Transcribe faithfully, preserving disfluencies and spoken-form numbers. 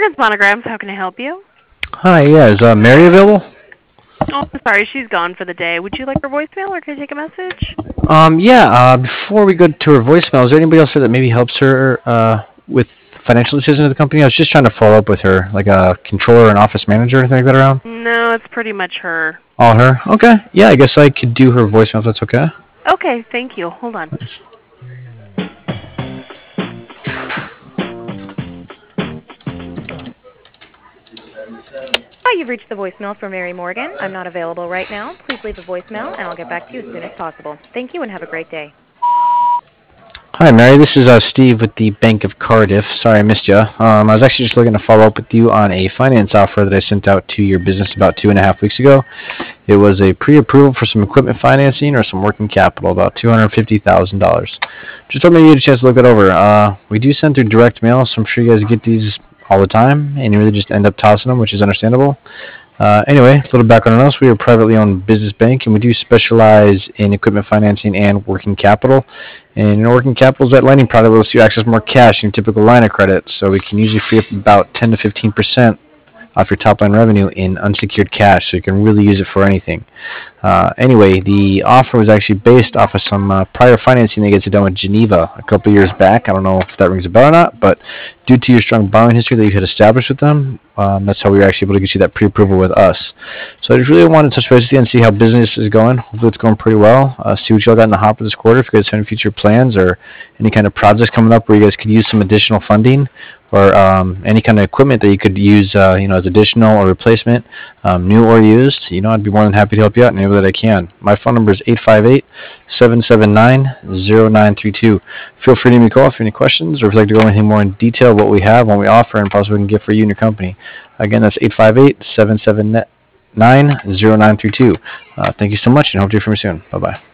Morgan's Monograms, how can I help you? Hi, yeah, is uh, Mary available? Oh, I'm sorry, she's gone for the day. Would you like her voicemail, or can I take a message? Um, yeah, uh, before we go to her voicemail, is there anybody else there that maybe helps her uh, with financial decisions of the company? I was just trying to follow up with her, like a controller and office manager, anything like that around? No, it's pretty much her. All her? Okay, yeah, I guess I could do her voicemail if that's okay. Okay, thank you. Hold on. Thanks. Hi, you've reached the voicemail for Mary Morgan. I'm not available right now. Please leave a voicemail, and I'll get back to you as soon as possible. Thank you, and have a great day. Hi, Mary. This is uh, Steve with the Bank of Cardiff. Sorry I missed you. Um, I was actually just looking to follow up with you on a finance offer that I sent out to your business about two and a half weeks ago. It was a pre-approval for some equipment financing or some working capital, about two hundred fifty thousand dollars. Just thought maybe you had a chance to look it over. Uh, we do send through direct mail, so I'm sure you guys get these all the time, and you really just end up tossing them, which is understandable. Uh, anyway, a little background on us. We are a privately owned business bank, and we do specialize in equipment financing and working capital. And in working capital is that lending product lets you access more cash in your typical line of credit, so we can usually free up about ten to fifteen percent off your top line revenue in unsecured cash, so you can really use it for anything. Uh, anyway, the offer was actually based off of some uh, prior financing that gets done with Geneva a couple years back. I don't know if that rings a bell or not, but due to your strong borrowing history that you had established with them, um, that's how we were actually able to get you that pre-approval with us. So I just really wanted to touch base with you and see how business is going. Hopefully it's going pretty well. Uh, see what y'all got in the hopper this quarter. If you guys have any future plans or any kind of projects coming up where you guys could use some additional funding, or um, any kind of equipment that you could use, uh, you know, as additional or replacement, um, new or used, you know, I'd be more than happy to help you out in any way that I can. My phone number is eight five eight, seven seven nine, zero nine three two. Feel free to give me a call if you have any questions, or if you'd like to go anything more in detail, what we have, what we offer, and possibly we can get for you and your company. Again, that's eight five eight, seven seven nine, zero nine three two. Uh, thank you so much, and hope to hear from you soon. Bye-bye.